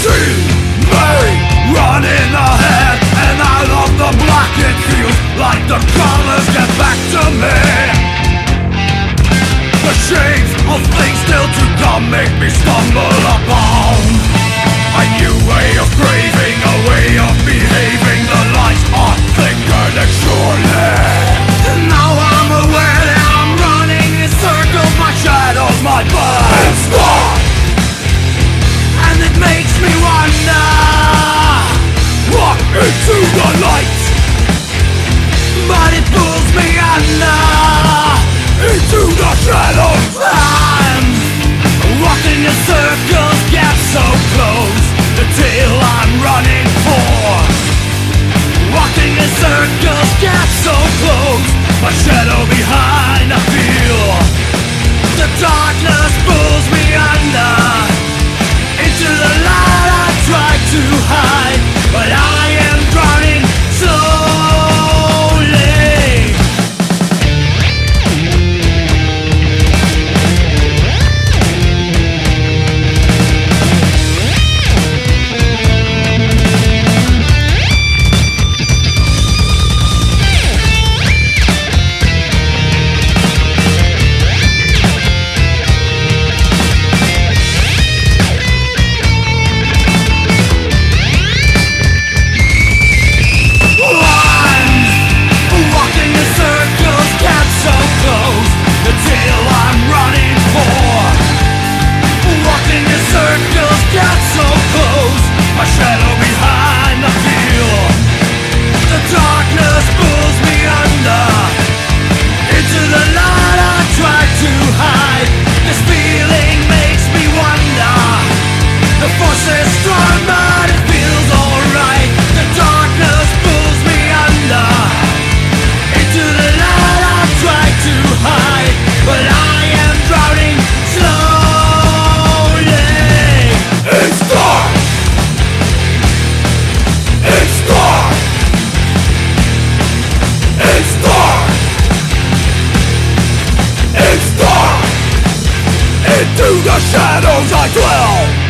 see me running ahead, and out of the black it feels like the colors get back to me. The shades of things still to come make me stumble upon a new way of craving, a way of behaving. The lights are flickering surely. Now I'm aware that I'm running in circles, my shadows, my blood. It's dark, and it makes me wonder. Walk into the light, but it pulls me under, into the shadows. I'm walking in circles, get so close, the tail I'm running for. Walking in circles, get so close, my shadow behind, I feel the darkness pulls me under, into the light I try to hide, but I am drowning slowly. Into the shadows I dwell.